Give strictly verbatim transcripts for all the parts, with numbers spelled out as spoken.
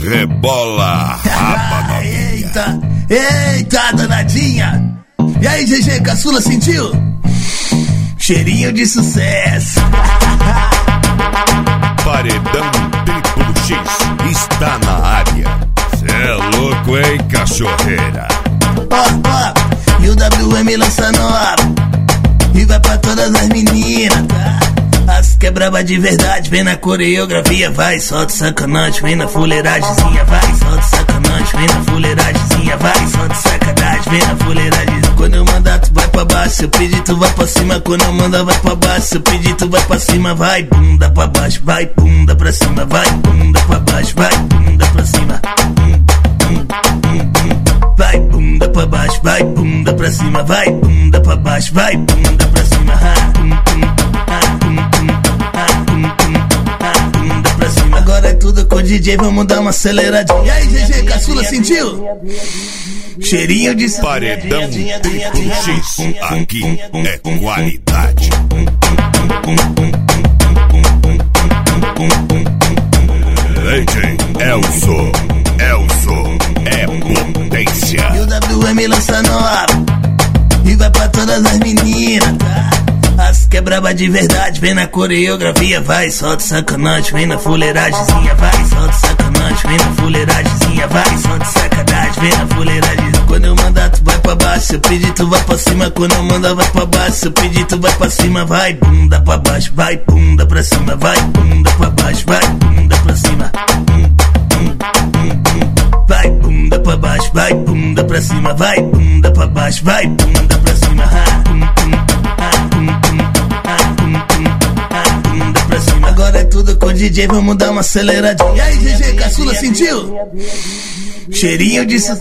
Rebola, raba novinha. Eita, eita, danadinha. E aí, G G, caçula, sentiu? Cheirinho de sucesso. Paredão Triplo X está na área. Cê é louco, hein, cachorreira? Ó, ó, e o W M lança nova e vai pra todas as meninas, tá? As que é braba de verdade, vem na coreografia, vai, solta sacanagem, vem na fuleiragemzinha, vai, solta sacanagem, vem na fuleiragemzinha, vai, solta sacanagem, vem na fuleiragem. Quando eu mandar tu vai pra baixo, se eu pedir tu vai pra cima, quando eu mandar vai pra baixo, se eu pedir tu vai pra cima, vai, bunda pra baixo, vai, bunda pra cima, vai, bunda pra baixo, vai, bunda pra cima. Vai, bunda pra baixo, vai, bunda pra cima, vai, bunda pra baixo, vai, bunda pra cima. Bunda pra cima. Agora é tudo com o D J, vamos dar uma aceleradinha. E aí, G G, caçula, sentiu? Cheirinho de Paredão Triplo X, aqui é qualidade. D J Elzo, Elzo é potência. E o W M lança nova e vai pra todas as meninas, tá? As que é braba de verdade, vem na coreografia, vai, solta sacanagem, vem na fuleiragemzinha, vai, solta sacanagem, vem na fuleiragemzinha, vai, solta sacanagem, vem na fuleiragem. Quando eu mandar tu vai pra baixo, se eu pedir tu vai pra cima, quando eu mandar vai pra baixo, se eu pedir tu vai pra cima, vai, bunda pra baixo, vai, bunda pra cima, vai, bunda pra baixo, vai, bunda pra cima. Vai, bunda pra baixo, vai, bunda pra cima, vai, bunda pra baixo, vai, bunda pra cima. Bunda pra cima. Agora é tudo com o D J, vamos dar uma aceleradinha. E aí, G G, caçula, sentiu? Cheirinho de sucesso.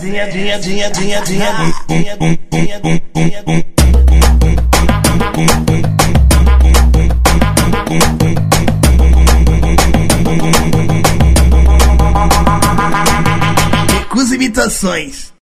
Recusa imitações.